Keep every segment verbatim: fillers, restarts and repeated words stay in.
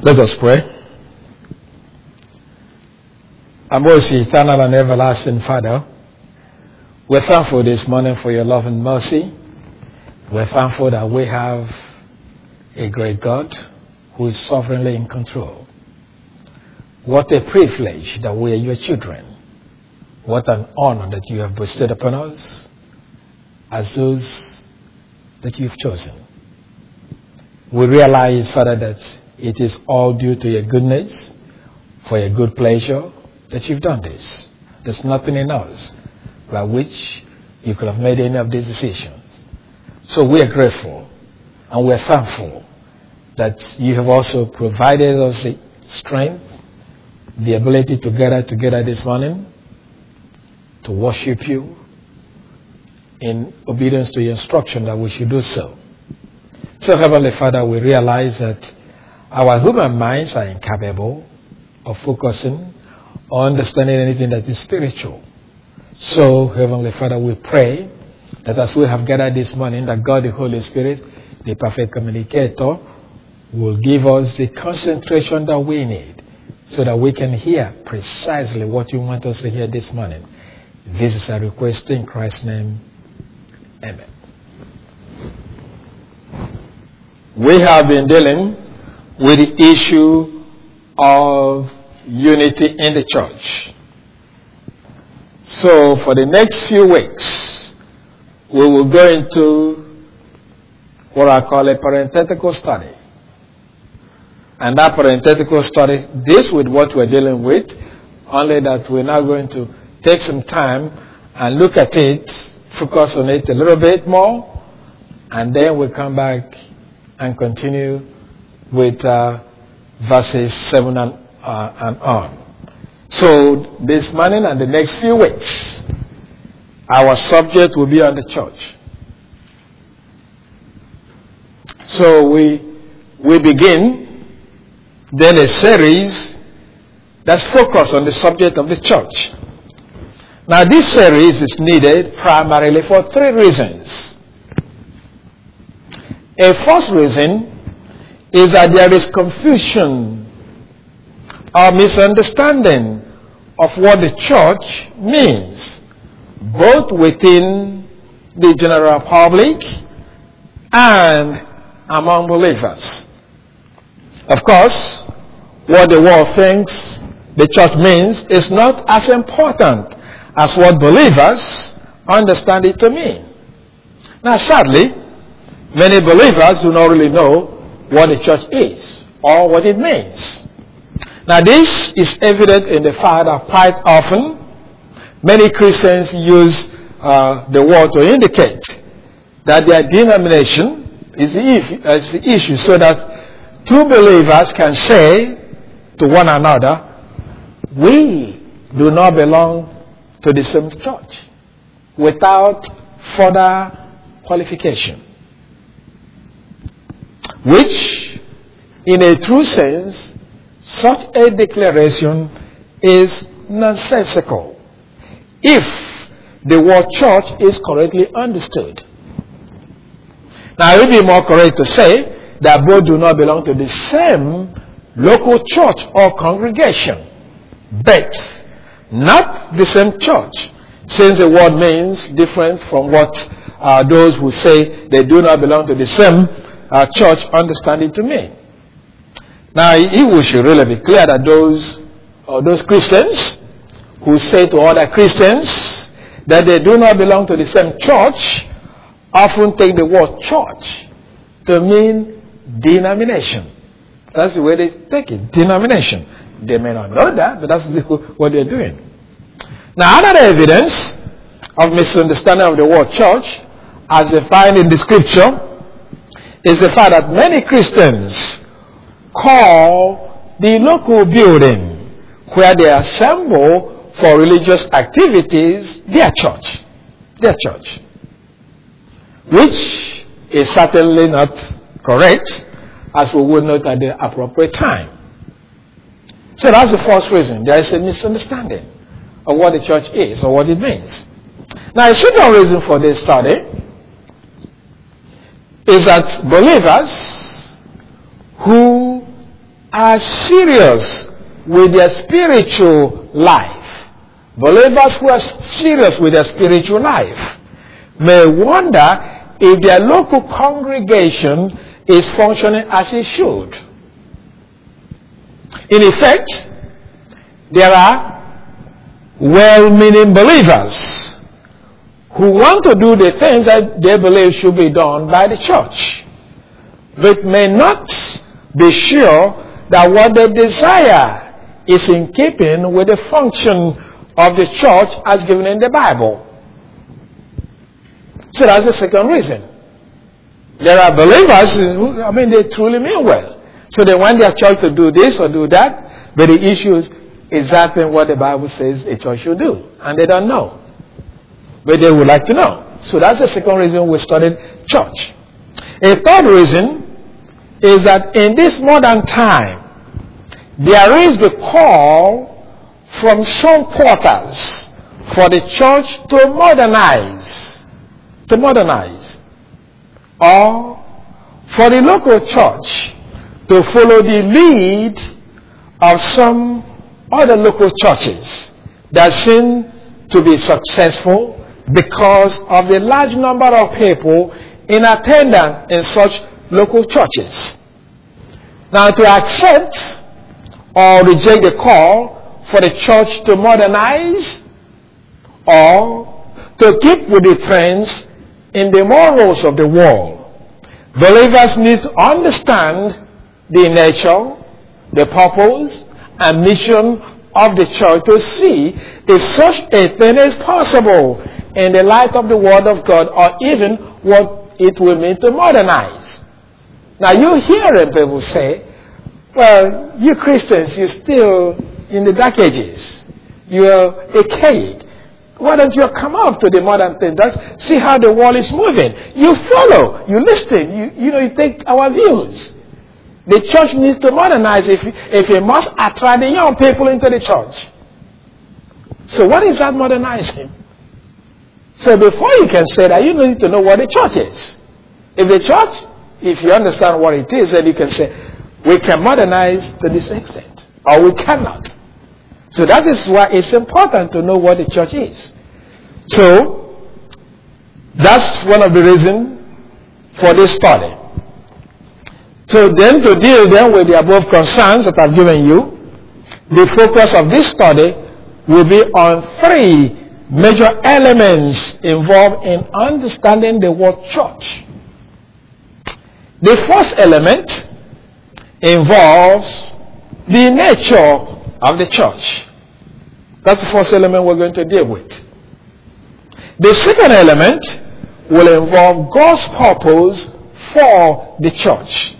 Let us pray. Our most eternal and everlasting Father, we're thankful this morning for your love and mercy. We're thankful that we have a great God who is sovereignly in control. What a privilege that we are your children. What an honor that you have bestowed upon us as those that you've chosen. We realize, Father, that it is all due to your goodness, for your good pleasure, that you've done this. There's nothing in us by which you could have made any of these decisions. So we are grateful and we are thankful that you have also provided us the strength, the ability to gather together this morning to worship you in obedience to your instruction that we should do so. So, Heavenly Father, we realize that our human minds are incapable of focusing or understanding anything that is spiritual. So, Heavenly Father, we pray that as we have gathered this morning, that God the Holy Spirit, the perfect communicator, will give us the concentration that we need so that we can hear precisely what you want us to hear this morning. This is our request in Christ's name. Amen. We have been dealing with the issue of unity in the church. So for the next few weeks, we will go into what I call a parenthetical study. And that parenthetical study deals with what we're dealing with, only that we're now going to take some time and look at it, focus on it a little bit more, and then we'll come back and continue with uh, verses seven and, uh, and on. So this morning and the next few weeks, our subject will be on the church. So we we begin then a series that's focused on the subject of the church. Now this series is needed primarily for three reasons. A first reason is that there is confusion or misunderstanding of what the church means, both within the general public and among believers. Of course, what the world thinks the church means is not as important as what believers understand it to mean. Now, sadly, many believers do not really know what the church is or what it means. Now, this is evident in the fact that quite often many Christians use uh, the word to indicate that their denomination is the, issue, is the issue, so that two believers can say to one another, we do not belong to the same church, without further qualification. Which, in a true sense, such a declaration is nonsensical if the word church is correctly understood. Now, it would be more correct to say that both do not belong to the same local church or congregation, but not the same church, since the word means different from what uh, those who say they do not belong to the same uh, church understand it to mean. Now, it should really be clear that those uh, those Christians who say to other Christians that they do not belong to the same church often take the word church to mean denomination. That's the way they take it, denomination. They may not know that, but that's what they're doing. Now, another evidence of misunderstanding of the word church, as defined in the scripture, is the fact that many Christians call the local building where they assemble for religious activities their church. Their church. Which is certainly not correct, as we would note at the appropriate time. So that's the first reason. There is a misunderstanding of what the church is or what it means. Now, a second reason for this study is that believers who are serious with their spiritual life, believers who are serious with their spiritual life, may wonder if their local congregation is functioning as it should. In effect, there are well-meaning believers who want to do the things that they believe should be done by the church, but may not be sure that what they desire is in keeping with the function of the church as given in the Bible. So that's the second reason. There are believers who, I mean, they truly mean well. So they want their church to do this or do that, but the issue is exactly what the Bible says a church should do. And they don't know. But they would like to know. So that's the second reason we studied church. A third reason is that in this modern time, there is the call from some quarters for the church to modernize. To modernize. Or for the local church to follow the lead of some other local churches that seem to be successful because of the large number of people in attendance in such local churches. Now, to accept or reject the call for the church to modernize or to keep with the trends in the morals of the world, believers need to understand the nature, the purpose, and mission of the church to see if such a thing is possible in the light of the Word of God, or even what it will mean to modernize. Now, you hear people say, well, you Christians, you're still in the dark ages. You're archaic. Why don't you come out to the modern thing? Let's see how the world is moving. You follow, you listen, you, you know, you take our views. The church needs to modernize if, if it must attract the young people into the church. So what is that modernizing? So before you can say that, you need to know what the church is. If the church, if you understand what it is, then you can say, we can modernize to this extent, or we cannot. So that is why it's important to know what the church is. So that's one of the reasons for this study. So then, to deal then with the above concerns that I've given you, the focus of this study will be on three major elements involved in understanding the word church. The first element involves the nature of the church. That's the first element we're going to deal with. The second element will involve God's purpose for the church.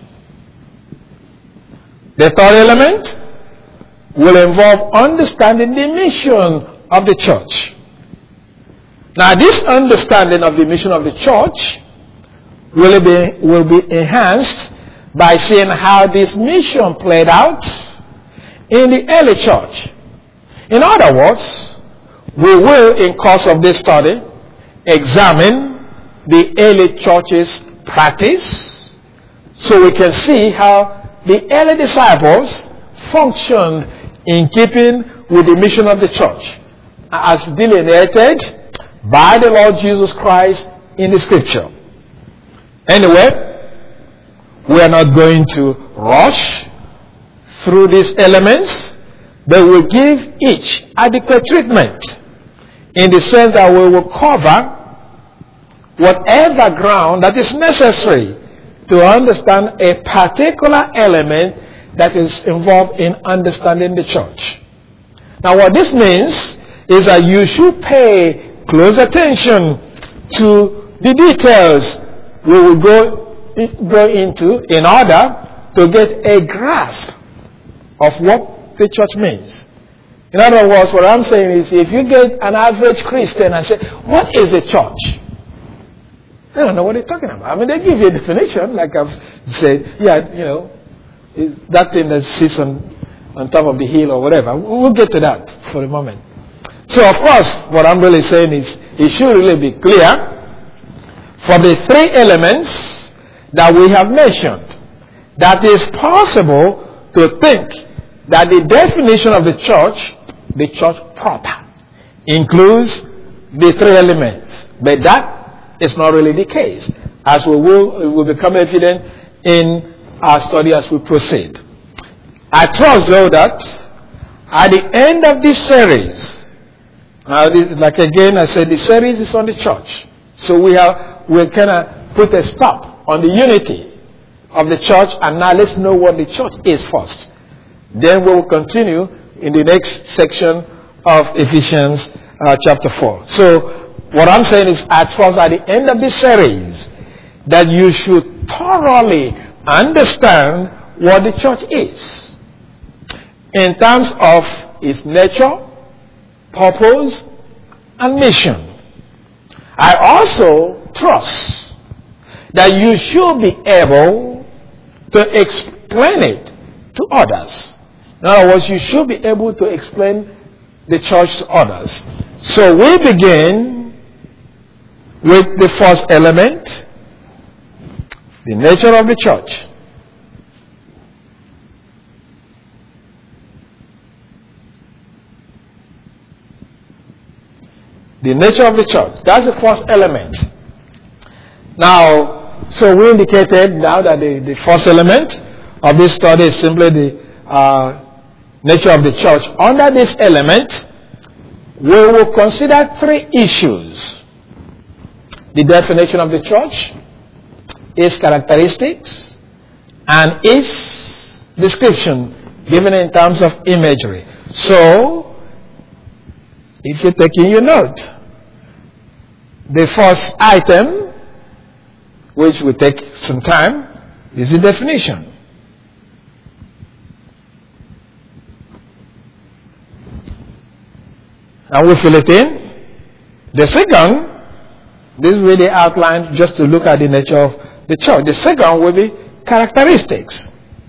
The third element will involve understanding the mission of the church. Now, this understanding of the mission of the church will be, will be enhanced by seeing how this mission played out in the early church. In other words, we will, in course of this study, examine the early church's practice so we can see how the early disciples functioned in keeping with the mission of the church as delineated by the Lord Jesus Christ in the scripture. Anyway, we are not going to rush through these elements, but we'll give each adequate treatment in the sense that we will cover whatever ground that is necessary to understand a particular element that is involved in understanding the church. Now, what this means is that you should pay close attention to the details we will go, go into in order to get a grasp of what the church means. In other words, what I'm saying is, if you get an average Christian and say, what is a church? They don't know what they're talking about. I mean, they give you a definition, like I've said, yeah, you know, is that thing that sits on, on top of the hill or whatever. We'll get to that for a moment. So, of course, what I'm really saying is, it should really be clear from the three elements that we have mentioned that it's possible to think that the definition of the church, the church proper, includes the three elements. But that is not really the case, as we will, it will become evident in our study as we proceed. I trust, though, that at the end of this series, uh, this, like again I said, the series is on the church. So we have we kind of put a stop on the unity of the church, and now let's know what the church is first. Then we will continue in the next section of Ephesians uh, chapter four. So what I'm saying is, at first, at the end of this series, that you should thoroughly understand what the church is in terms of its nature, purpose, and mission. I also trust that you should be able to explain it to others. In other words, you should be able to explain the church to others. So we begin with the first element, the nature of the church. The nature of the church. That's the first element. Now, so we indicated now that the, the first element of this study is simply the uh, nature of the church. Under this element, we will consider three issues: the definition of the church, its characteristics, and its description given in terms of imagery. So, if you're taking your note, the first item, which will take some time, is the definition. And we fill it in. The second, this is really outlined just to look at the nature of the church. The second will be characteristics.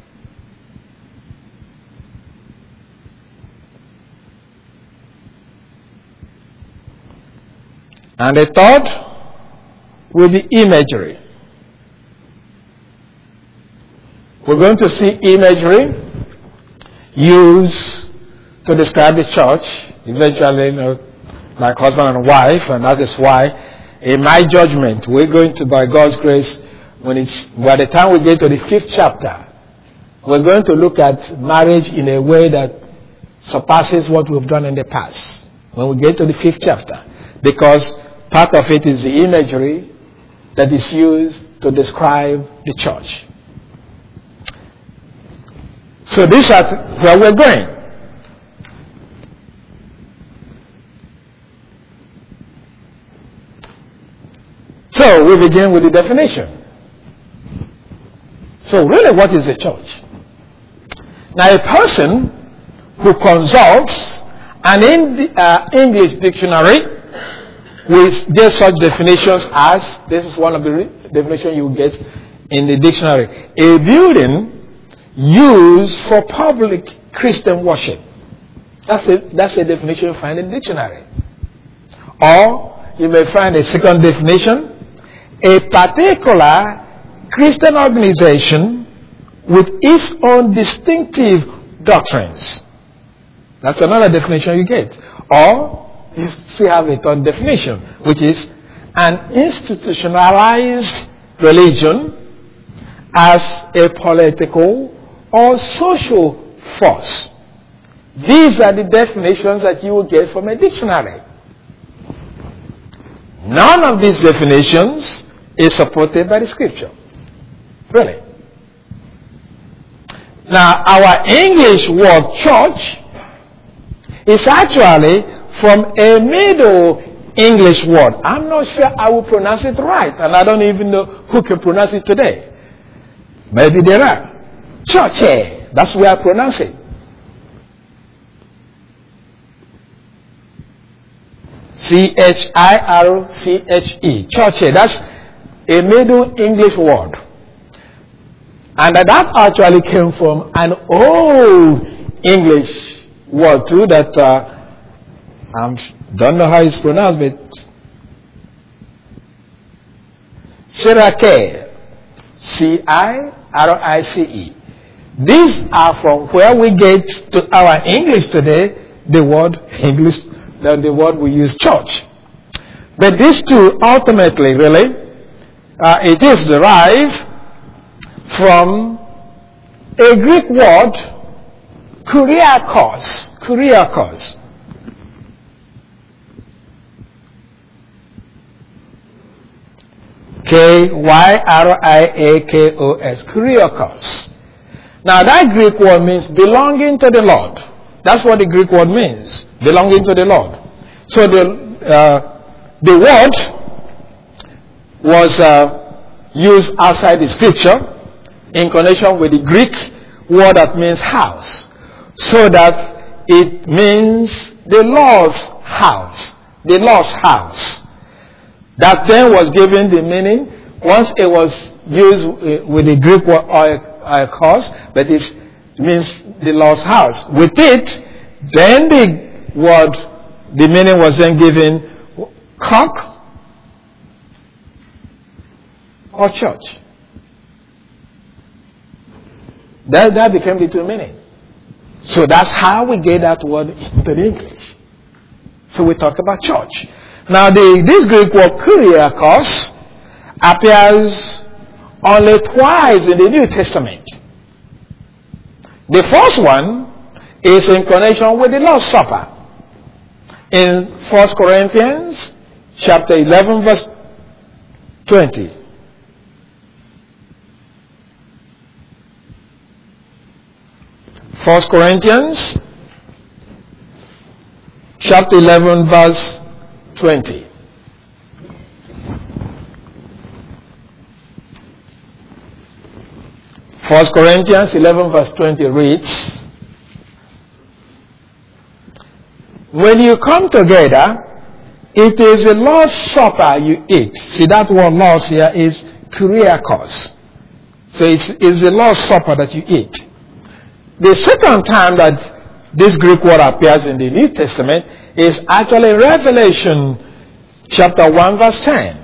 And the third will be imagery. We're going to see imagery used to describe the church, eventually, you know, like husband and wife, and that is why, in my judgment, we're going to, by God's grace, when it's by the time we get to the fifth chapter, we're going to look at marriage in a way that surpasses what we've done in the past. When we get to the fifth chapter, because part of it is the imagery that is used to describe the church. So this is where we're going. So we begin with the definition. So really, what is a church? Now, a person who consults an in, uh, English dictionary with just such definitions as, this is one of the re- definitions you get in the dictionary: a building used for public Christian worship. That's a, that's a definition you find in the dictionary. Or you may find a second definition: a particular Christian organization with its own distinctive doctrines. That's another definition you get. Or you still have a third definition, which is an institutionalized religion as a political or social force. These are the definitions that you will get from a dictionary. None of these definitions is supported by the scripture. Really. Now, our English word church is actually from a Middle English word. I'm not sure I will pronounce it right, and I don't even know who can pronounce it today. Maybe there are. Church, that's the way I pronounce it. C H I R C H E. Church, that's a Middle English word. And that actually came from an old English word too that uh, I don't know how it's pronounced, but Cirake, C I R I C E. These are from where we get to our English today, the word English, the, the word we use, church. But these two ultimately, really, uh, it is derived from a Greek word, kuriakos. Kuriakos. K Y R I A K O S. Kuriakos. Now that Greek word means belonging to the Lord. That's what the Greek word means. Belonging to the Lord. So the uh, the word was uh, used outside the scripture in connection with the Greek word that means house. So that it means the Lord's house. The Lord's house. That then was given the meaning once it was used with the Greek word oikos, but it means the Lord's house. With it, then the word, the meaning was then given cock or church. That, that became the two meaning. So that's how we get that word into the English. So we talk about church. Now the, this Greek word kuriakos appears only twice in the New Testament. The first one is in connection with the Lord's Supper. In First Corinthians chapter eleven verse twenty. First Corinthians chapter eleven verse twenty. First Corinthians eleven verse twenty reads, when you come together, it is the Lord's Supper you eat. See, that word Lord's here is kuriakos. So it's, it's the Lord's Supper that you eat. The second time that this Greek word appears in the New Testament is actually Revelation chapter one verse ten.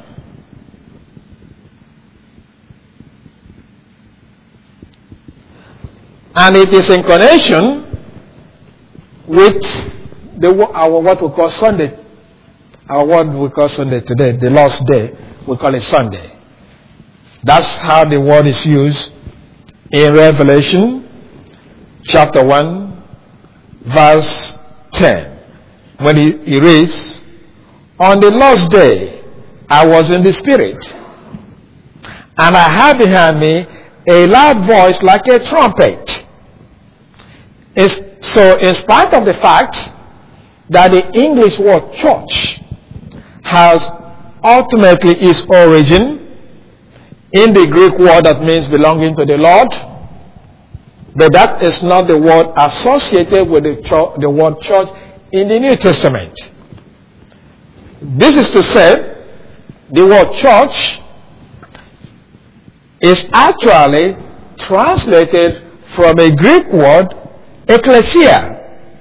And it is in connection with the, our what we call Sunday. Our word we call Sunday today, the Lord's Day, we call it Sunday. That's how the word is used in Revelation chapter one verse ten. When he, he reads, on the Lord's Day, I was in the Spirit, and I had behind me a loud voice like a trumpet. It's, so in spite of the fact that the English word church has ultimately its origin in the Greek word that means belonging to the Lord, but that is not the word associated with the, church, the word church in the New Testament. This is to say, the word church is actually translated from a Greek word, ecclesia.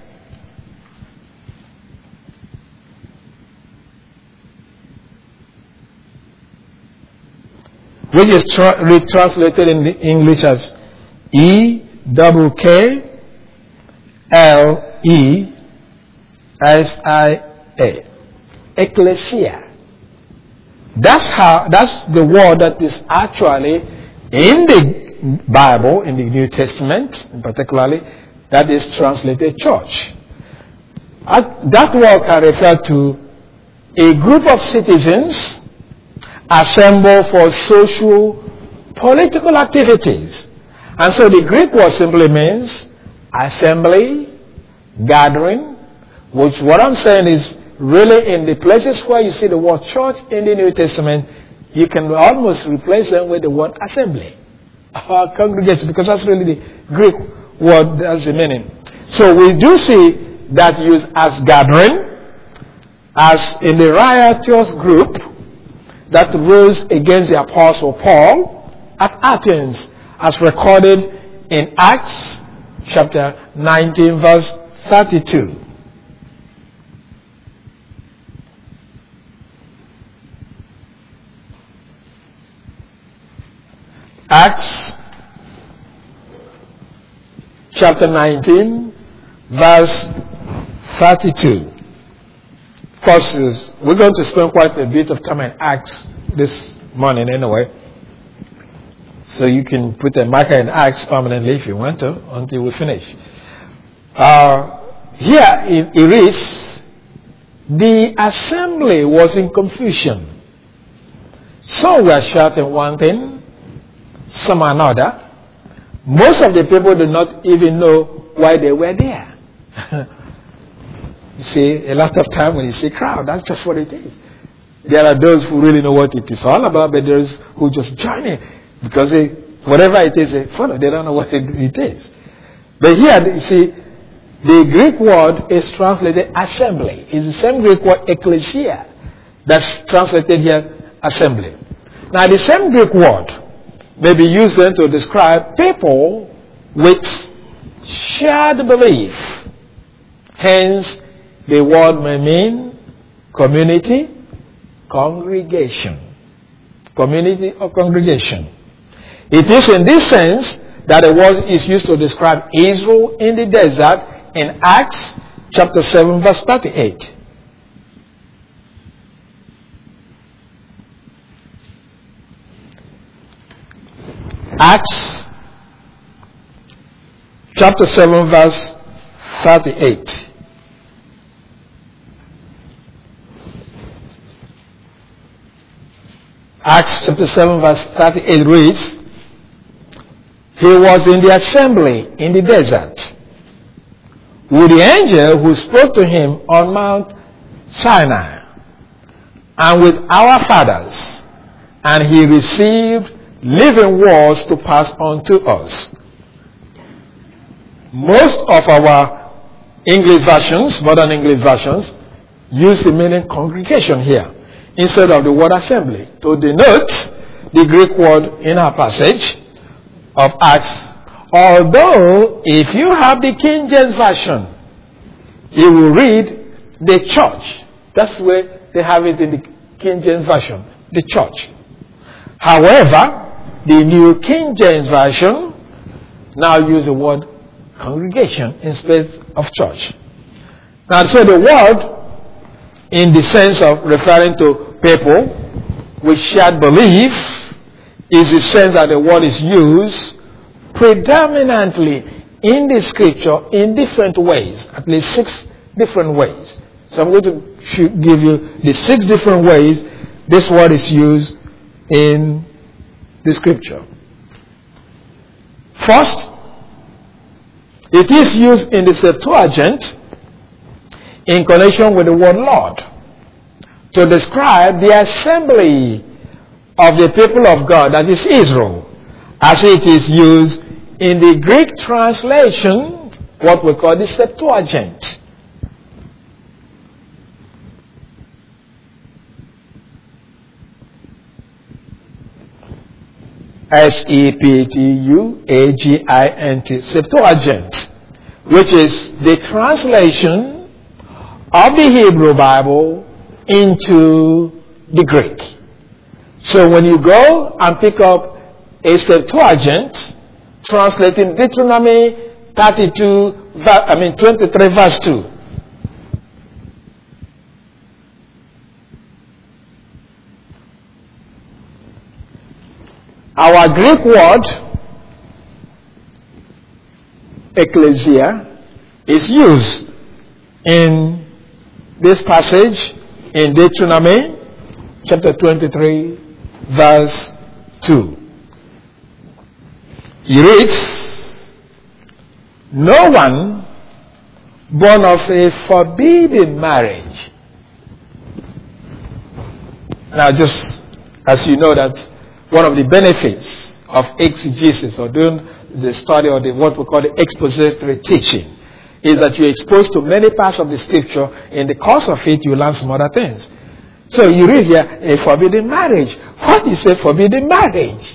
Which is tra- retranslated in the English as E double K L E S I A. Ecclesia. That's how, that's the word that is actually in the Bible, in the New Testament, particularly, that is translated church. That word can refer to a group of citizens assembled for social, political activities. And so the Greek word simply means assembly, gathering, which what I'm saying is really in the places where you see the word church in the New Testament, you can almost replace them with the word assembly or congregation, because that's really the Greek word, that's the meaning. So we do see that used as gathering, as in the riotous group that rose against the Apostle Paul at Athens, as recorded in Acts chapter nineteen verse thirty-two. Acts chapter nineteen, verse thirty-two. Of course, we're going to spend quite a bit of time in Acts this morning anyway. So you can put a marker in Acts permanently if you want to, until we finish. Uh, here it, it reads, the assembly was in confusion. Some were shouting one thing, some another. Most of the people did not even know why they were there. You see, a lot of time when you see crowd, that's just what it is. There are those who really know what it is all about, but there's who just join it because they, whatever it is they follow, they don't know what it, it is. But here, you see, the Greek word is translated assembly. It's the same Greek word ecclesia that's translated here assembly. Now, the same Greek word may be used then to describe people with shared belief. Hence, the word may mean community, congregation. Community or congregation. It is in this sense that the word is used to describe Israel in the desert in Acts chapter seven verse thirty-eight. Acts chapter seven verse thirty-eight. Acts chapter seven verse thirty-eight reads, he was in the assembly in the desert with the angel who spoke to him on Mount Sinai and with our fathers, and he received living words to pass on to us. Most of our English versions, modern English versions, use the meaning congregation here instead of the word assembly to denote the Greek word in our passage of Acts. Although, if you have the King James Version, you will read the church. That's the way they have it in the King James Version, the church. However, the New King James Version now use the word congregation instead of church. Now, so the word, in the sense of referring to people with shared belief, is the sense that the word is used predominantly in the scripture in different ways, at least six different ways. So I'm going to give you the six different ways this word is used in the scripture. First, it is used in the Septuagint in connection with the word Lord to describe the assembly of the people of God, that is Israel, as it is used in the Greek translation, what we call the Septuagint. S E P T U A G I N T, Septuagint, which is the translation of the Hebrew Bible into the Greek. So when you go and pick up a Septuagint translating Deuteronomy thirty-two, I mean twenty-three verse two, our Greek word ecclesia is used in this passage in Deuteronomy chapter twenty-three verse two. He reads, no one born of a forbidden marriage. Now, just as you know that one of the benefits of exegesis, or doing the study or the, what we call the expository teaching, is that you're exposed to many parts of the scripture. In the course of it, you learn some other things. So you read here, a forbidden marriage. What is a forbidden marriage?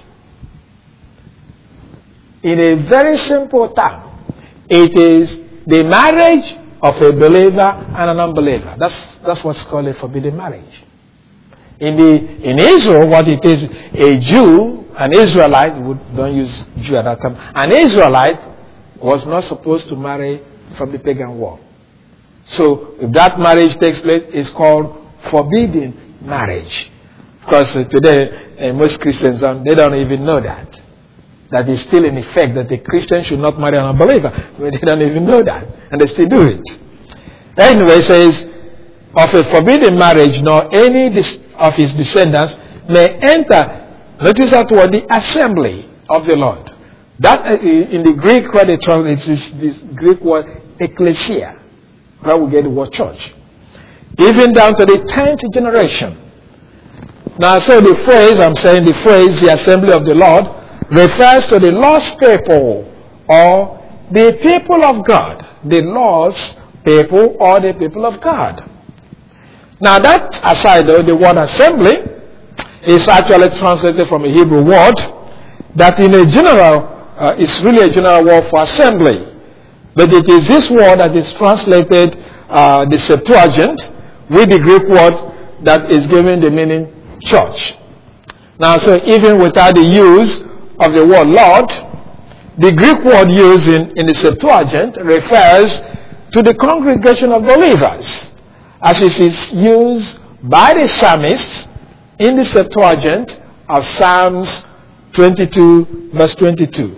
In a very simple term, it is the marriage of a believer and an unbeliever. That's that's what's called a forbidden marriage. In the in Israel, what it is, a Jew, an Israelite, we don't use Jew at that time, an Israelite was not supposed to marry from the pagan world. So if that marriage takes place, it's called forbidden marriage. Because uh, today, uh, most Christians, um, they don't even know that. That is still in effect, that a Christian should not marry an unbeliever. But they don't even know that. And they still do it. Anyway, it says, of a forbidden marriage, nor any of his descendants may enter, notice that word, the assembly of the Lord. That, uh, in the Greek word, it's this Greek word, ecclesia, where we get the word church. Even down to the tenth generation. Now, so the phrase, I'm saying the phrase, the assembly of the Lord, refers to the lost people or the people of God. The lost people or the people of God. Now, that aside, though, the word assembly is actually translated from a Hebrew word that in a general, uh, is really a general word for assembly. But it is this word that is translated, uh, the Septuagint, with the Greek word that is given the meaning church. Now, so even without the use of the word Lord, the Greek word used in, in the Septuagint refers to the congregation of believers, as it is used by the psalmist in the Septuagint of Psalms twenty-two, verse twenty-two.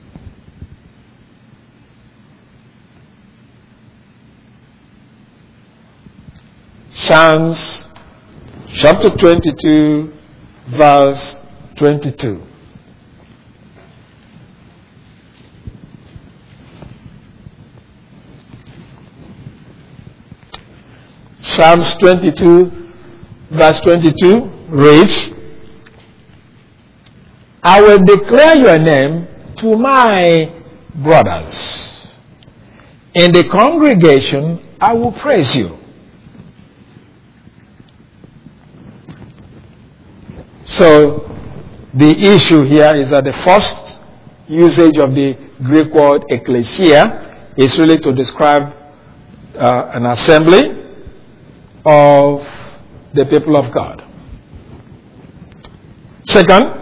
Psalms chapter twenty-two, verse twenty-two. Psalms twenty-two, verse twenty-two reads, I will declare your name to my brothers. In the congregation, I will praise you. So, the issue here is that the first usage of the Greek word ecclesia is really to describe uh, an assembly of the people of God. Second,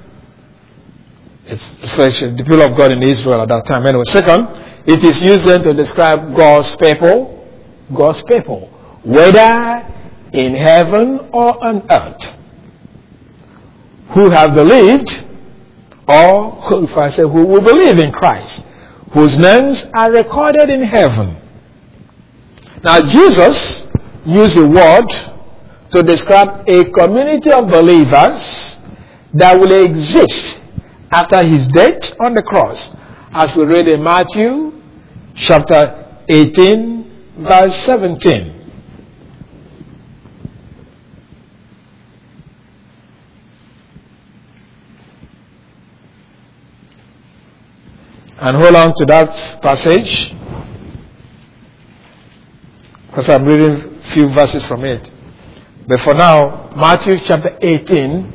it's especially the people of God in Israel at that time. Anyway, second, it is used then to describe God's people, God's people, whether in heaven or on earth, who have believed, or if I say who will believe in Christ, whose names are recorded in heaven. Now, Jesus used a word to describe a community of believers that will exist after his death on the cross, as we read in Matthew chapter eighteen, verse seventeen. And hold on to that passage, because I'm reading a few verses from it. But for now, Matthew chapter eighteen,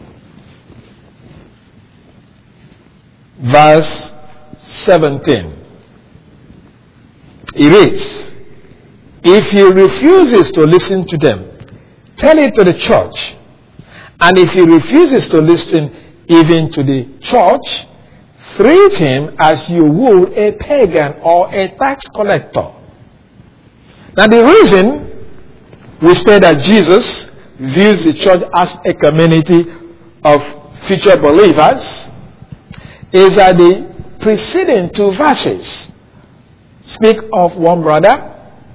verse seventeen. It reads, if he refuses to listen to them, tell it to the church. And if he refuses to listen even to the church, treat him as you would a pagan or a tax collector. Now, the reason we say that Jesus views the church as a community of future believers is that the preceding two verses speak of one brother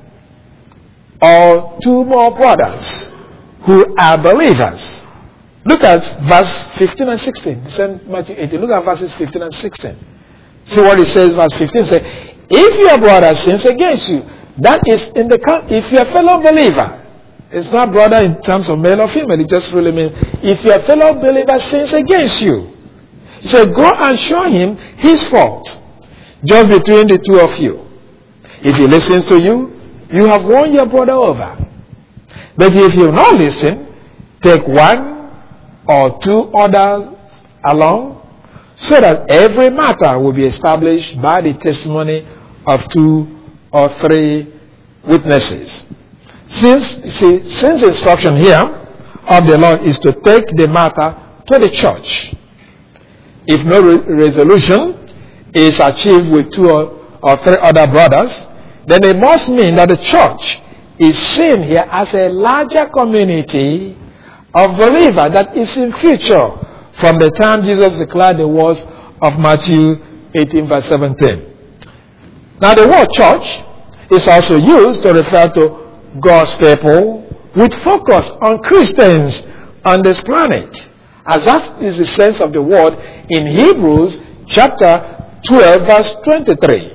or two more brothers who are believers. Look at verse fifteen and sixteen. Saint Matthew eighteen. Look at verses fifteen and sixteen. See what it says, verse fifteen says, if your brother sins against you, that is in the if your fellow believer, it's not brother in terms of male or female, it just really means if your fellow believer sins against you, he said, go and show him his fault, just between the two of you. If he listens to you, you have won your brother over. But if you not listen, take one or two others along, so that every matter will be established by the testimony of two or three witnesses. Since, see, since the instruction here of the Lord is to take the matter to the church, if no re- resolution is achieved with two or, or three other brothers, then it must mean that the church is seen here as a larger community of believers that is in future from the time Jesus declared the words of Matthew eighteen verse seventeen. Now the word church is also used to refer to God's people with focus on Christians on this planet, as that is the sense of the word in Hebrews chapter twelve verse twenty-three.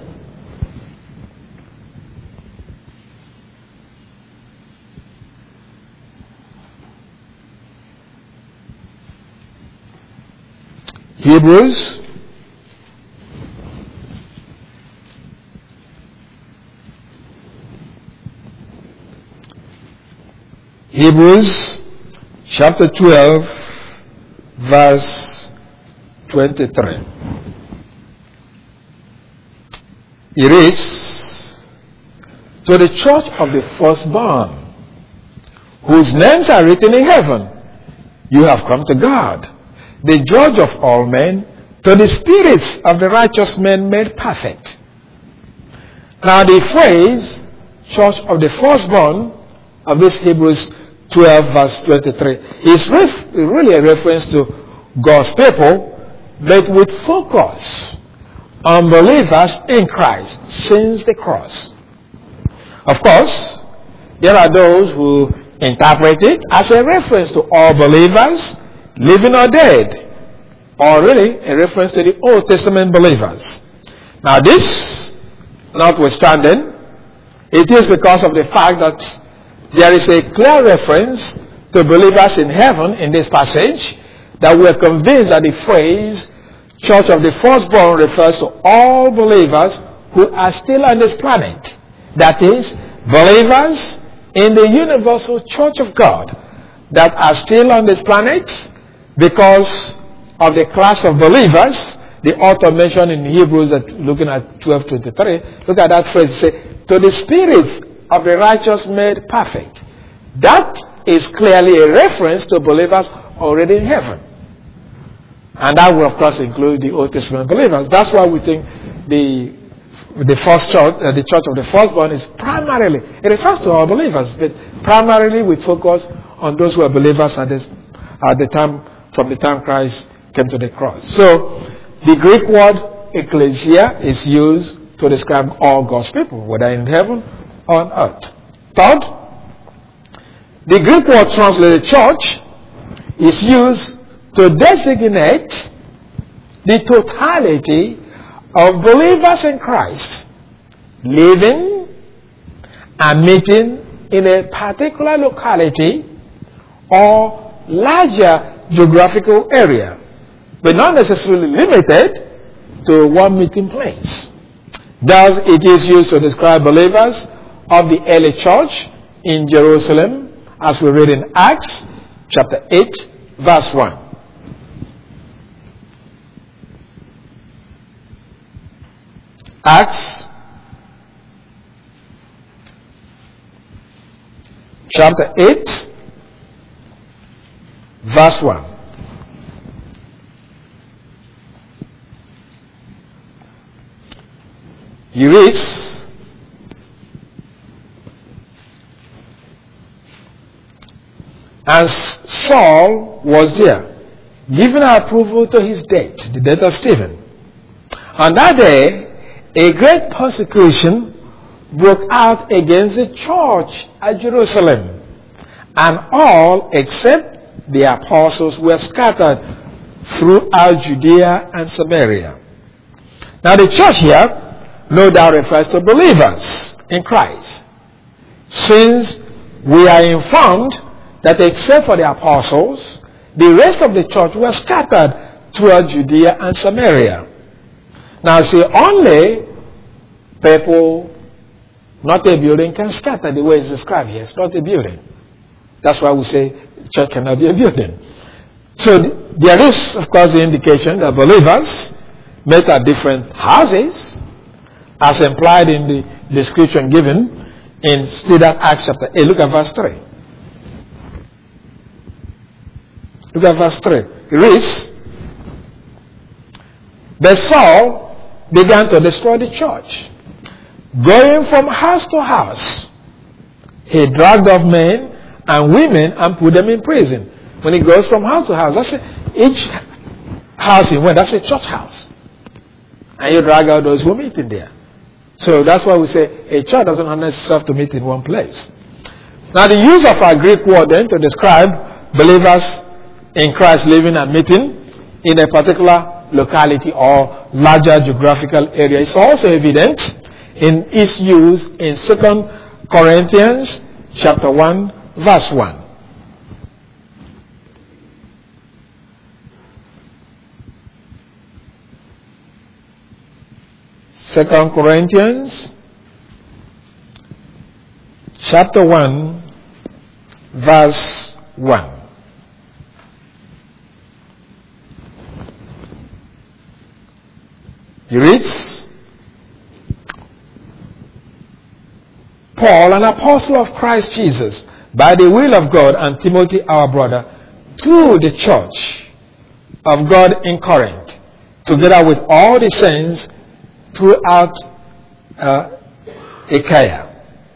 Hebrews Hebrews chapter twelve verse twenty-three. It reads, "To the church of the firstborn, whose names are written in heaven, you have come to God, the judge of all men, to the spirits of the righteous men made perfect." Now the phrase church of the firstborn of this Hebrews twelve verse twenty-three is ref- really a reference to God's people, but with focus on believers in Christ since the cross. Of course, there are those who interpret it as a reference to all believers, living or dead, or really a reference to the Old Testament believers. Now this, notwithstanding, it is because of the fact that there is a clear reference to believers in heaven in this passage that we are convinced that the phrase church of the firstborn refers to all believers who are still on this planet. That is, believers in the universal church of God that are still on this planet because of the class of believers. The author mentioned in Hebrews, that looking at twelve twenty-three, look at that phrase, say, to the spirits of the righteous made perfect. That is clearly a reference to believers already in heaven. And that will of course include the Old Testament believers. That's why we think the the first church, uh, the church of the firstborn is primarily, it refers to all believers, but primarily we focus on those who are believers at this at the time, from the time Christ came to the cross. So the Greek word ecclesia is used to describe all God's people, whether in heaven or on earth. Third, the Greek word translated church is used to designate the totality of believers in Christ living and meeting in a particular locality or larger geographical area, but not necessarily limited to one meeting place. Thus, it is used to describe believers of the early church in Jerusalem, as we read in Acts chapter eight, verse one. Acts chapter eight, verse one. He reads, "And Saul was there, giving approval to his death," the death of Stephen. "On that day, a great persecution broke out against the church at Jerusalem, and all except the apostles were scattered throughout Judea and Samaria." Now the church here no doubt refers to believers in Christ, since we are informed that except for the apostles, the rest of the church were scattered throughout Judea and Samaria. Now see, only people, not a building, can scatter the way it's described here. It's not a building. That's why we say church cannot be a building. So there is, of course, the indication that believers met at different houses, as implied in the description given in still that Acts chapter eight. Look at verse three. Look at verse three. It reads, "But Saul, began to destroy the church. Going from house to house, he dragged off men and women and put them in prison. When he goes from house to house, that's a, each house he went, that's a church house. And you drag out those who meet in there. So that's why we say a church doesn't necessarily have to meet in one place. Now the use of our Greek word then to describe believers in Christ living and meeting in a particular locality or larger geographical area is also evident in its use in Second Corinthians chapter one verse one. Second Corinthians chapter one verse one. He reads, Paul, an apostle of Christ Jesus, by the will of God, and Timothy, our brother, to the church of God in Corinth, together with all the saints throughout uh, Achaia.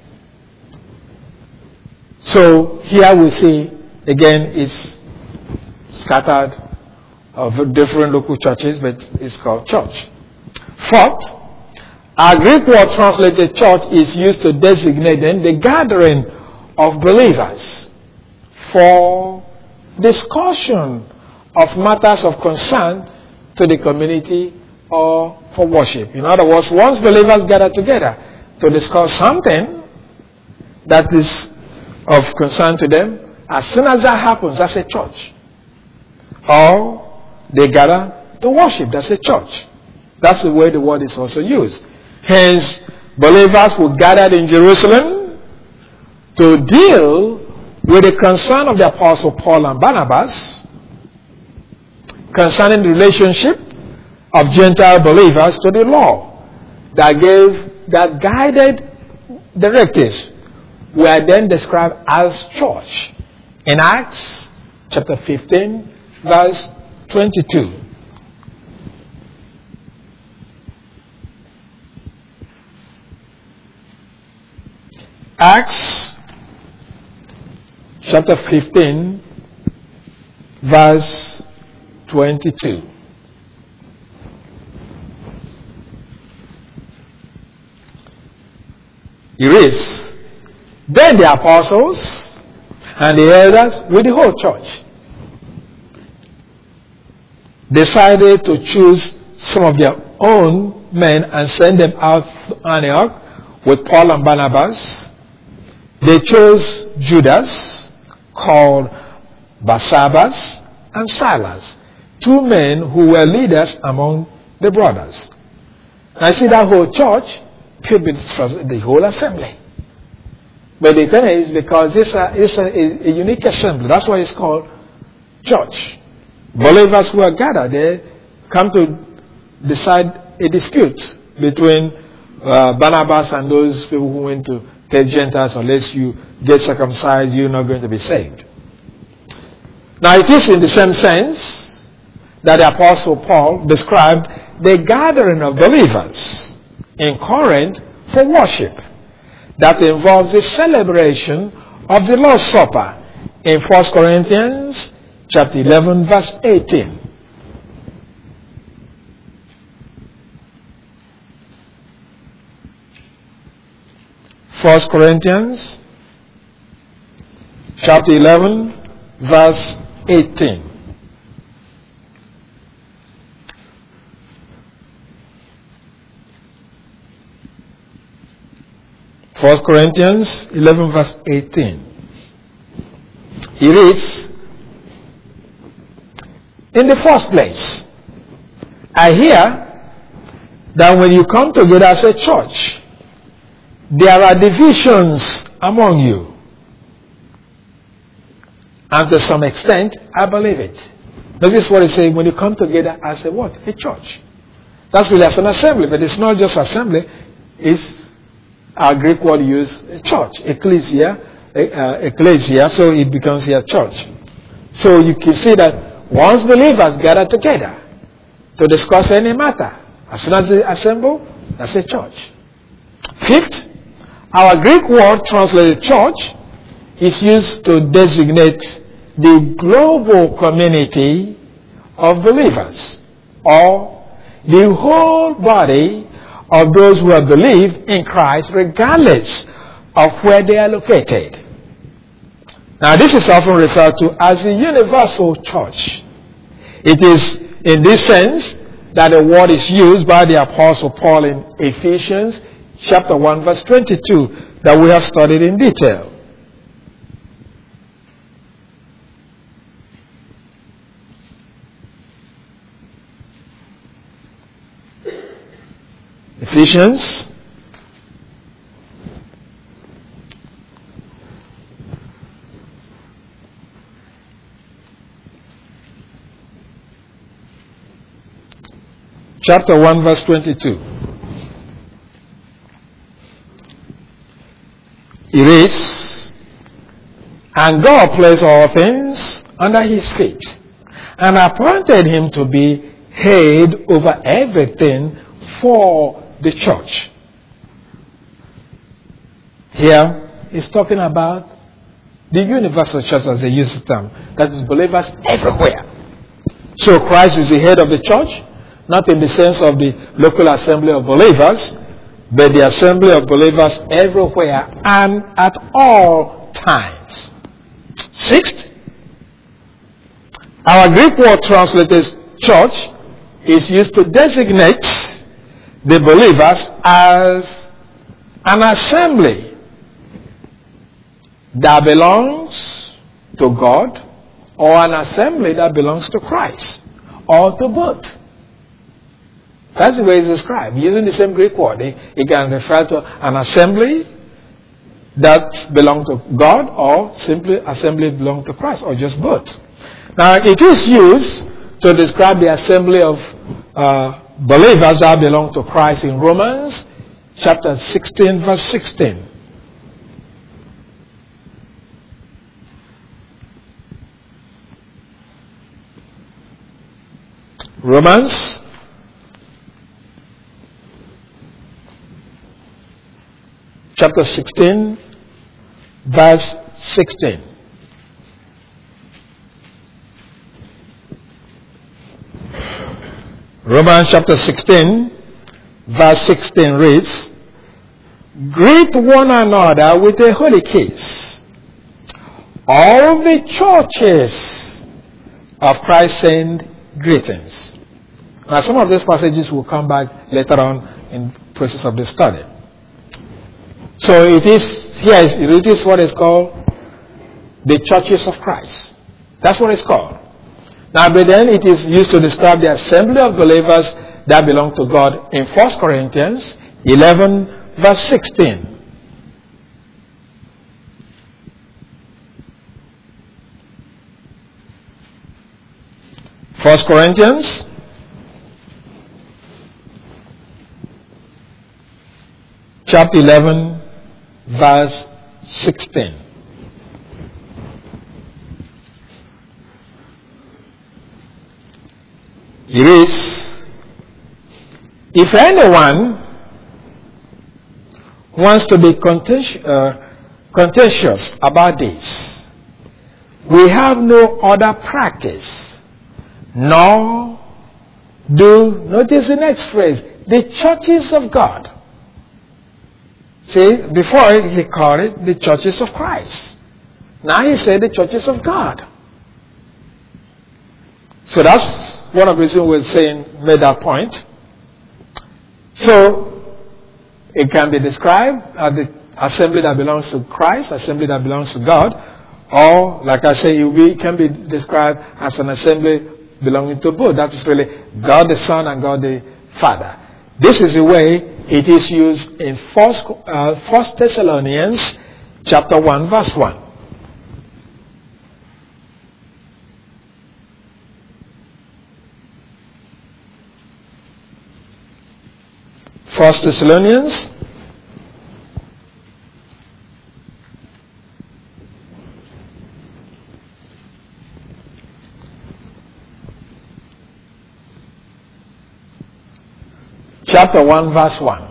So here we see, again, it's scattered of different local churches, but it's called church. Fourth, our Greek word translated church is used to designate then the gathering of believers for discussion of matters of concern to the community or for worship. In other words, once believers gather together to discuss something that is of concern to them, as soon as that happens, that's a church. Or they gather to worship, that's a church. That's the way the word is also used. Hence, believers who gathered in Jerusalem to deal with the concern of the Apostle Paul and Barnabas concerning the relationship of Gentile believers to the law that gave, that guided directives were then described as church in Acts chapter fifteen verse twenty-two. Acts chapter fifteen verse twenty-two. It reads, Then the apostles and the elders with the whole church decided to choose some of their own men and send them out to Antioch with Paul and Barnabas. They chose Judas, called Barsabbas, and Silas, two men who were leaders among the brothers. I see that whole church could be the whole assembly. But the thing is, because it's a, it's a, a unique assembly, that's why it's called church. Believers who are gathered there come to decide a dispute between uh, Barnabas and those people who went to tell Gentiles, unless you get circumcised, you're not going to be saved. Now it is in the same sense that the Apostle Paul described the gathering of believers in Corinth for worship that involves the celebration of the Lord's Supper in First Corinthians chapter eleven verse eighteen. First Corinthians chapter eleven verse eighteen. First Corinthians eleven verse eighteen. He reads, In the first place, I hear that when you come together as a church, there are divisions among you. And to some extent, I believe it. This is what it says when you come together as a what? A church. That's really as an assembly, but it's not just assembly. It's our Greek word used, church, ecclesia, uh, ecclesia, so it becomes here church. So you can see that once believers gather together to discuss any matter As soon as they assemble, that's a church. Fifth, our Greek word translated church is used to designate the global community of believers, or the whole body of those who have believed in Christ regardless of where they are located. Now, this is often referred to as the universal church. It is in this sense that the word is used by the Apostle Paul in Ephesians chapter one verse twenty-two that we have studied in detail. Ephesians chapter one verse twenty-two. It reads, "And God placed all things under his feet, and appointed him to be head over everything for the church." Here he's talking about the universal church, as they use the term, that is believers everywhere. So Christ is the head of the church, not in the sense of the local assembly of believers, but the assembly of believers everywhere and at all times. Sixth, our Greek word translated church is used to designate the believers as an assembly that belongs to God, or an assembly that belongs to Christ, or to both. That's the way it's described. Using the same Greek word, it, it can refer to an assembly that belongs to God, or simply assembly belongs to Christ, or just both. Now, it is used to describe the assembly of uh, believers that belong to Christ in Romans chapter sixteen, verse sixteen. Romans chapter sixteen, verse sixteen. Romans chapter sixteen, verse sixteen reads, "Greet one another with a holy kiss. All the churches of Christ send greetings." Now, some of these passages will come back later on in the process of this study. So it is, here it is what is called the churches of Christ. That's what it's called. Now, but then it is used to describe the assembly of believers that belong to God in First Corinthians eleven, verse sixteen. First Corinthians chapter eleven, verse sixteen. It is, "If anyone wants to be contentious, uh, contentious about this, we have no other practice, nor do," notice the next phrase, "the churches of God." See, before he called it the churches of Christ. Now he said the churches of God. So that's one of the reasons we're saying, made that point. So it can be described as the assembly that belongs to Christ, assembly that belongs to God, or, like I say, it can be described as an assembly belonging to both. That is really God the Son and God the Father. This is the way it is used in First, uh, First Thessalonians chapter one, verse one. First Thessalonians chapter one, verse one.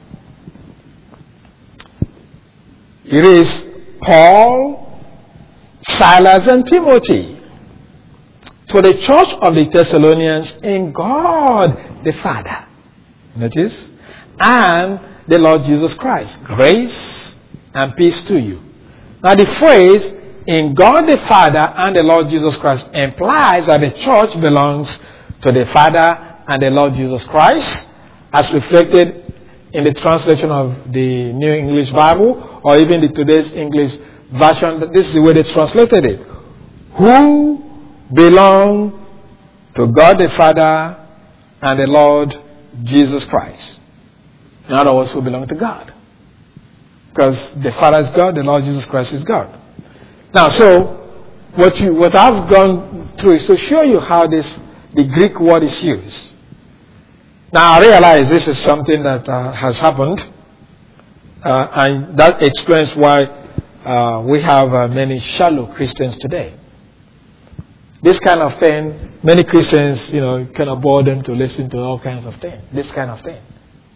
It is Paul, Silas, and Timothy to the church of the Thessalonians in God the Father. Notice? And the Lord Jesus Christ. Grace and peace to you. Now the phrase in God the Father and the Lord Jesus Christ implies that the church belongs to the Father and the Lord Jesus Christ, as reflected in the translation of the New English Bible or even the today's English version. This is the way they translated it. Who belong to God the Father and the Lord Jesus Christ. In other words, who belong to God. Because the Father is God, the Lord Jesus Christ is God. Now, so, what you what I've gone through is to show you how this the Greek word is used. Now, I realize this is something that uh, has happened, uh, and that explains why uh, we have uh, many shallow Christians today. This kind of thing, many Christians, you know, kind of bore them to listen to all kinds of things. This kind of thing.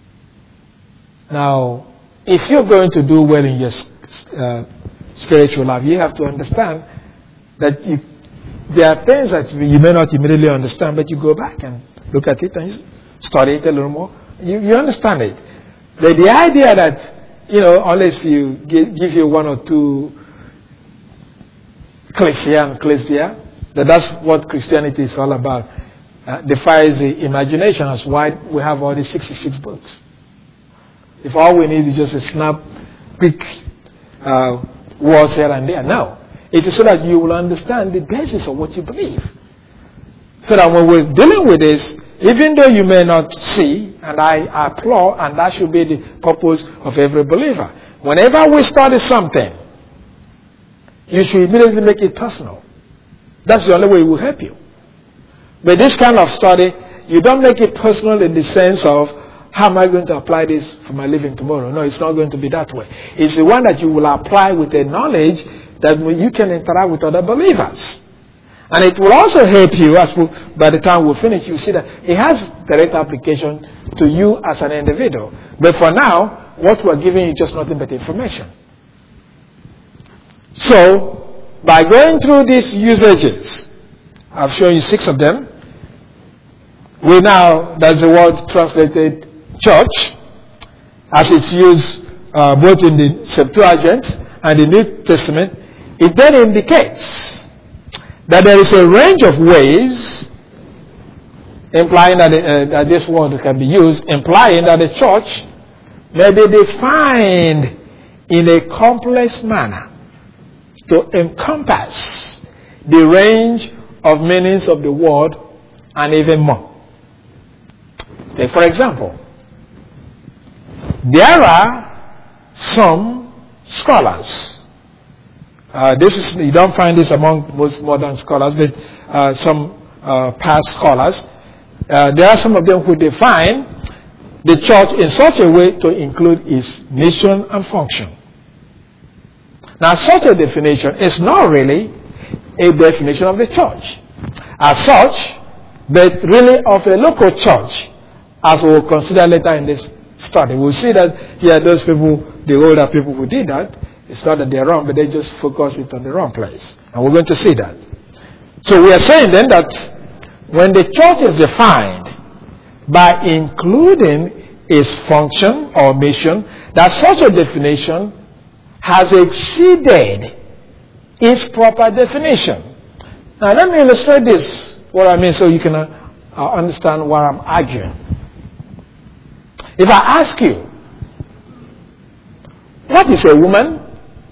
Now, if you're going to do well in your uh, spiritual life, you have to understand that you, there are things that you may not immediately understand, but you go back and look at it and you study it a little more. You, you understand it. But the idea that, you know, unless you give, give you one or two clips here and clips there, that that's what Christianity is all about. Uh, defies the imagination. That's why we have all these sixty-six books. If all we need is just a snap, quick uh, words here and there. No. It is so that you will understand the basis of what you believe. So that when we're dealing with this, even though you may not see, and I applaud, and that should be the purpose of every believer. Whenever we study something, you should immediately make it personal. That's the only way it will help you. But this kind of study, you don't make it personal in the sense of, how am I going to apply this for my living tomorrow? No, it's not going to be that way. It's the one that you will apply with a knowledge that you can interact with other believers. And it will also help you, as we, by the time we finish, you see that it has direct application to you as an individual. But for now, what we're giving you is just nothing but information. So, by going through these usages, I've shown you six of them. We now, that's the word translated church, as it's used uh, both in the Septuagint and the New Testament. It then indicates that there is a range of ways, implying that, uh, that this word can be used, implying that the church may be defined in a complex manner to encompass the range of meanings of the word and even more. Take, for example, there are some scholars. Uh, this is, you don't find this among most modern scholars, but uh, some uh, past scholars. Uh, there are some of them who define the church in such a way to include its mission and function. Now, such a definition is not really a definition of the church as such, but really of a local church, as we will consider later in this study. We'll see that, yeah, those people, the older people who did that, it's not that they're wrong, but they just focus it on the wrong place. And we're going to see that. So we are saying then that when the church is defined by including its function or mission, that such a definition has exceeded its proper definition. Now let me illustrate this, what I mean, so you can uh, uh, understand what I'm arguing. If I ask you, what is a woman?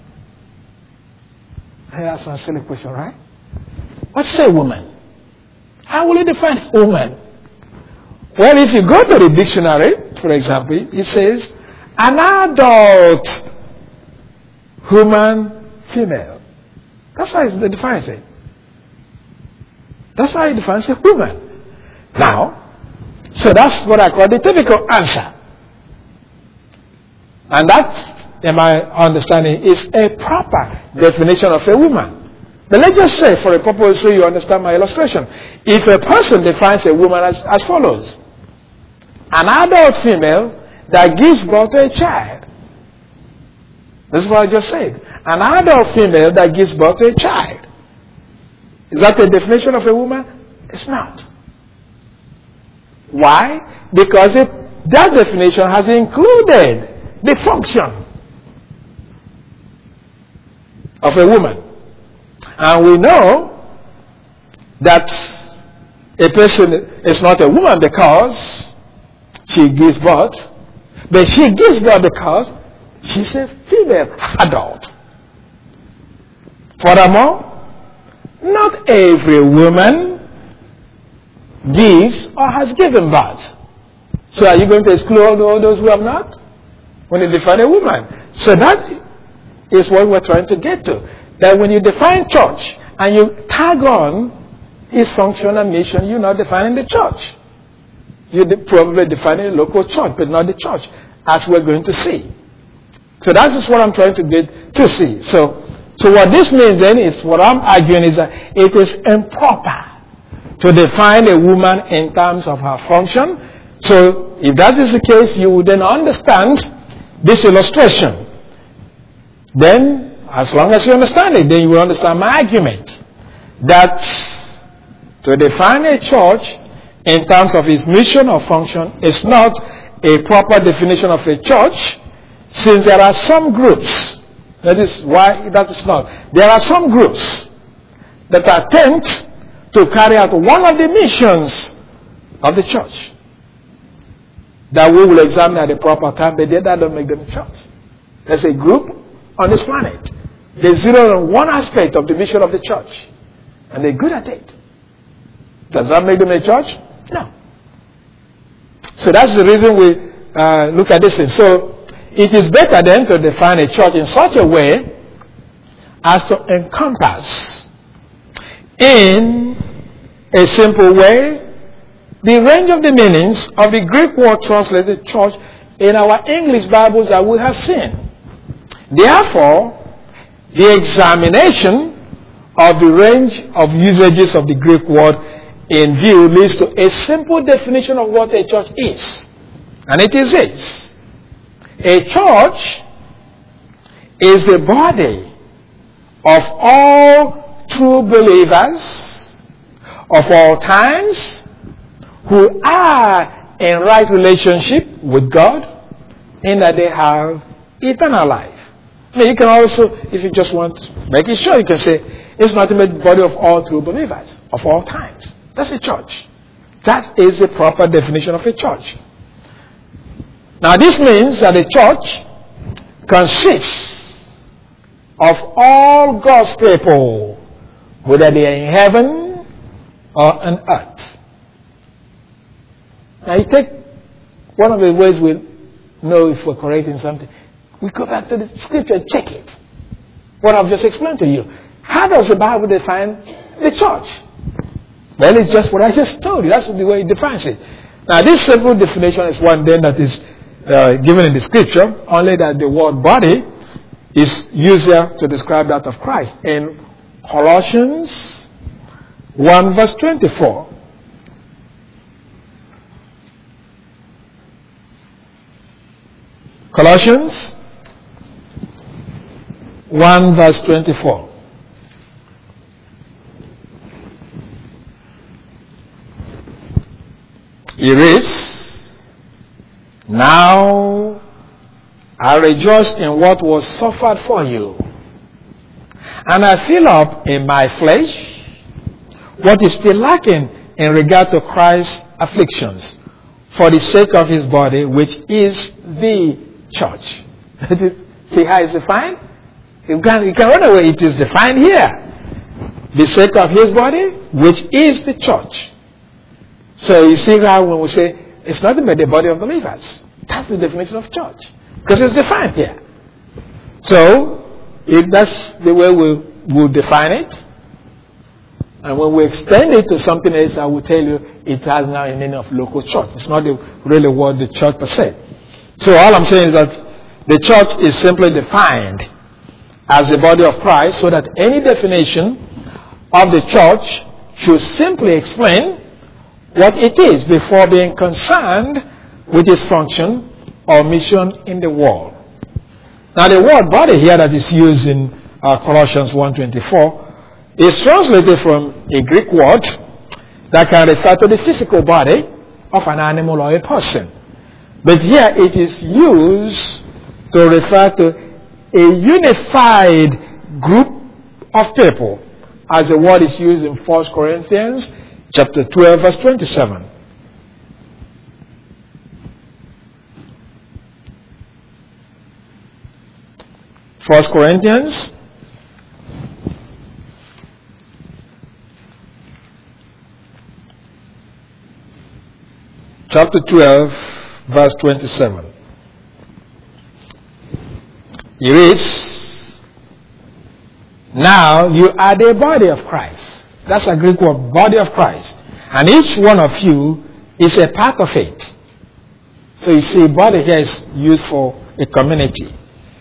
Hey, that's a silly question, right? What's a woman? How will you define woman? Well, if you go to the dictionary, for example, it says an adult human female. That's how it defines it. That's how it defines a woman. Now, so that's what I call the typical answer. And that, in my understanding, is a proper definition of a woman. But let's just say, for a purpose so you understand my illustration, if a person defines a woman as, as follows, an adult female that gives birth to a child. This is what I just said. An adult female that gives birth to a child. Is that the definition of a woman? It's not. Why? Because it, that definition has included the function of a woman. And we know that a person is not a woman because she gives birth, but she gives birth because she's a female adult. Furthermore, not every woman gives or has given birth. So are you going to exclude all those who have not? When you define a woman. So that is what we're trying to get to. That when you define church and you tag on its function and mission, you're not defining the church. You're de- probably defining a local church, but not the church, as we're going to see. So that is what I'm trying to get to see. So, so what this means then is, what I'm arguing is that it is improper to define a woman in terms of her function. So if that is the case, you would then understand this illustration. Then, as long as you understand it, then you will understand my argument. That to define a church in terms of its mission or function is not a proper definition of a church, since there are some groups, that is why that is not, there are some groups that attempt to carry out one of the missions of the church that we will examine at the proper time, but that don't make them a church. There's a group on this planet. They zero on one aspect of the mission of the church, and they're good at it. Does that make them a church? No. So that's the reason we uh, look at this thing. So it is better then to define a church in such a way as to encompass in a simple way the range of the meanings of the Greek word translated church in our English Bibles that we have seen. Therefore, the examination of the range of usages of the Greek word in view leads to a simple definition of what a church is. And it is this. A church is the body of all true believers of all times who are in right relationship with God in that they have eternal life. I mean, you can also, if you just want to make it sure, you can say, it's not the body of all true believers of all times. That's a church. That is the proper definition of a church. Now, this means that a church consists of all God's people, whether they are in heaven or on earth. Now, you take one of the ways we know if we're correct in something. We go back to the scripture and check it. What I've just explained to you. How does the Bible define the church? Well, it's just what I just told you. That's the way it defines it. Now, this simple definition is one then that is uh, given in the scripture, only that the word body is used here to describe that of Christ. In Colossians one verse twenty-four. Colossians one verse twenty-four. It reads, "Now I rejoice in what was suffered for you, and I fill up in my flesh what is still lacking in regard to Christ's afflictions, for the sake of his body, which is the church." See how it's defined? You can, you can run away. It is defined here. The sake of his body, which is the church. So you see how when we say it's nothing but the body of believers. That's the definition of church. Because it's defined here. So if that's the way we will define it. And when we extend it to something else, I will tell you it has now a meaning of local church. It's not the, really word the church per se. So all I'm saying is that the church is simply defined as the body of Christ, so that any definition of the church should simply explain what it is before being concerned with its function or mission in the world. Now the word body here that is used in uh, Colossians one twenty-four is translated from a Greek word that can refer to the physical body of an animal or a person. But here it is used to refer to a unified group of people, as the word is used in First Corinthians chapter twelve, verse twenty-seven. First Corinthians chapter twelve, verse twenty-seven. It reads, "Now you are the body of Christ." That's a Greek word, body of Christ. And each one of you is a part of it. So you see, body here is used for a community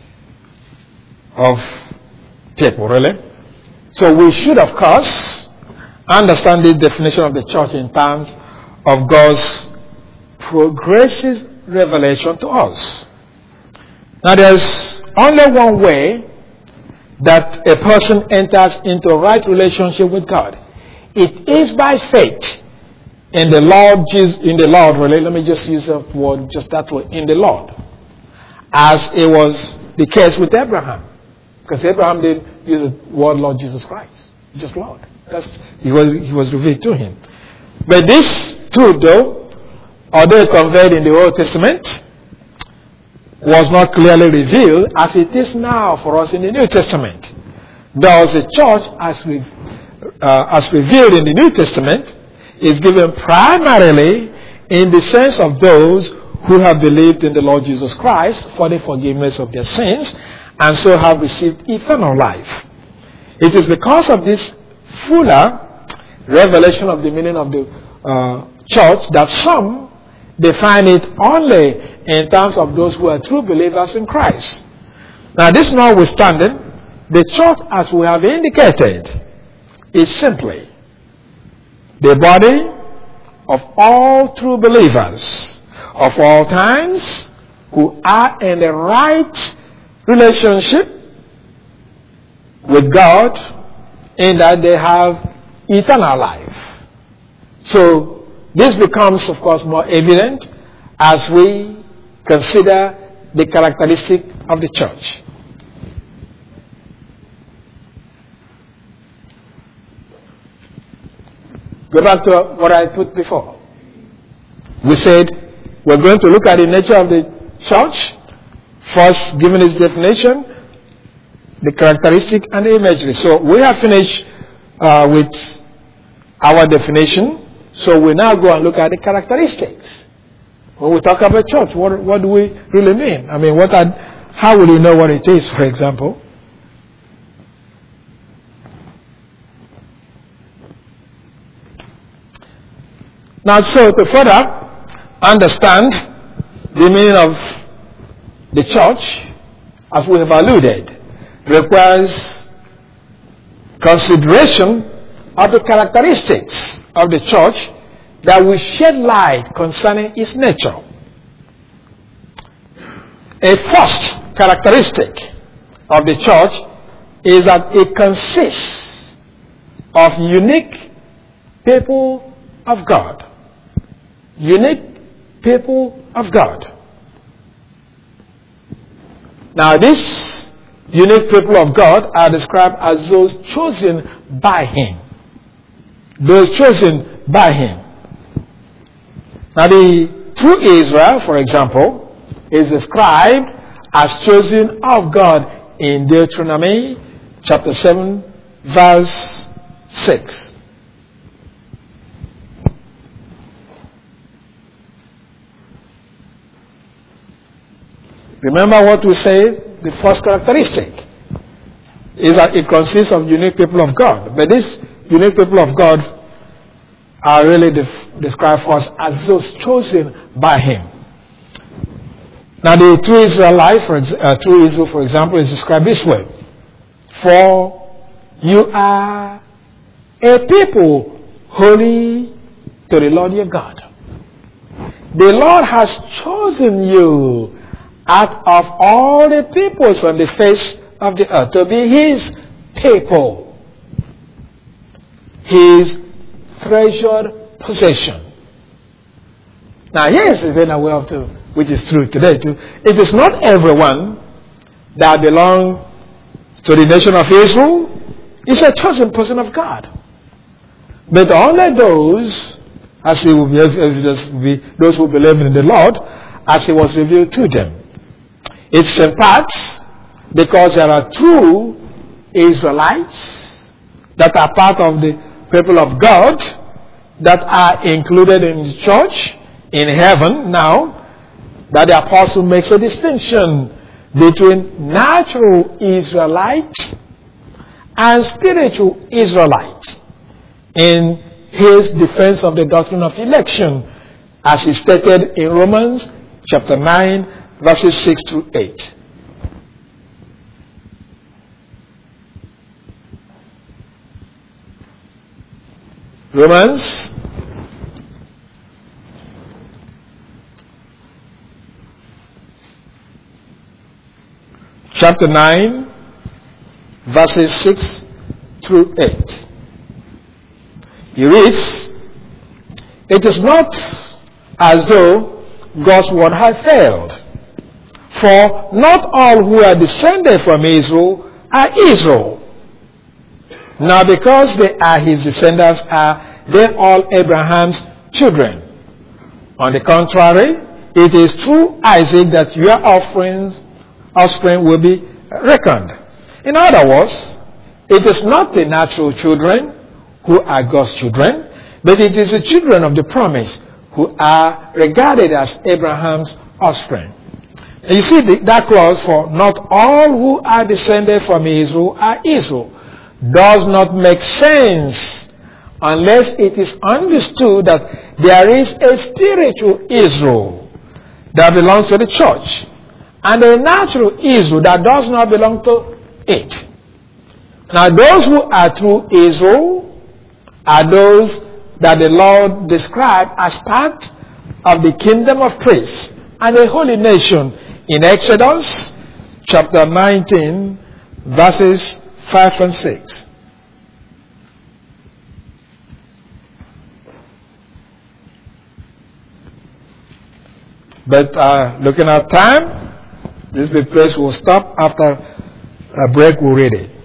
of people, really. So we should, of course, understand the definition of the church in terms of God's progressive revelation to us. Now there's only one way that a person enters into a right relationship with God. It is by faith in the Lord Jesus, in the Lord, really. Let me just use that word, just that word, in the Lord. As it was the case with Abraham. Because Abraham didn't use the word Lord Jesus Christ. Just Lord. That's, he was, he was revealed to him. But this truth, though, although conveyed in the Old Testament, was not clearly revealed as it is now for us in the New Testament. Thus, the church, as, re, uh, as revealed in the New Testament, is given primarily in the sense of those who have believed in the Lord Jesus Christ for the forgiveness of their sins and so have received eternal life. It is because of this fuller revelation of the meaning of the uh, church that some define it only in terms of those who are true believers in Christ. Now, this notwithstanding, the church, as we have indicated, is simply the body of all true believers of all times who are in the right relationship with God in that they have eternal life. So this becomes, of course, more evident as we consider the characteristic of the church. Go back to what I put before. We said we're going to look at the nature of the church, first given its definition, the characteristic, and the imagery. So we have finished uh, with our definition. So we now go and look at the characteristics. When we talk about church, what, what do we really mean? I mean, what are, how will you know what it is, for example? Now, so to further understand the meaning of the church, as we have alluded, requires consideration of the characteristics of the church that will shed light concerning its nature. A first characteristic of the church is that it consists of unique people of God. Unique people of God. Now, these unique people of God are described as those chosen by Him. Those chosen by Him. Now, the true Israel, for example, is described as chosen of God in Deuteronomy chapter seven, verse six. Remember what we said, the first characteristic is that it consists of unique people of God. But these unique people of God are really def- described for us as those chosen by Him. Now the true Israelite, for ex- uh, true Israel, for example, is described this way. For you are a people holy to the Lord your God. the Lord has chosen you out of all the peoples on the face of the earth to be His people, His treasured possession. Now, here is a very aware of too, which is true today too. It is not everyone that belongs to the nation of Israel is a chosen person of God, but only those, as He will be, as be, those who believe in the Lord, as He was revealed to them. It's in parts because there are true Israelites that are part of the people of God that are included in the church in heaven now, that the apostle makes a distinction between natural Israelites and spiritual Israelites in his defense of the doctrine of election, as is stated in Romans chapter nine, verses six through eight. Romans chapter nine, verses six through eight. He reads, "It is not as though God's word had failed, for not all who are descended from Israel are Israel. Now because they are his descendants, are they all Abraham's children? On the contrary, it is through Isaac that your offspring, offspring will be reckoned." In other words, it is not the natural children who are God's children, but it is the children of the promise who are regarded as Abraham's offspring. And you see the, that clause, for not all who are descended from Israel are Israel, does not make sense unless it is understood that there is a spiritual Israel that belongs to the church and a natural Israel that does not belong to it. Now those who are true Israel are those that the Lord described as part of the kingdom of priests and a holy nation in Exodus chapter nineteen, verses five and six. But uh, looking at time, this place will stop. After a break, we'll read it.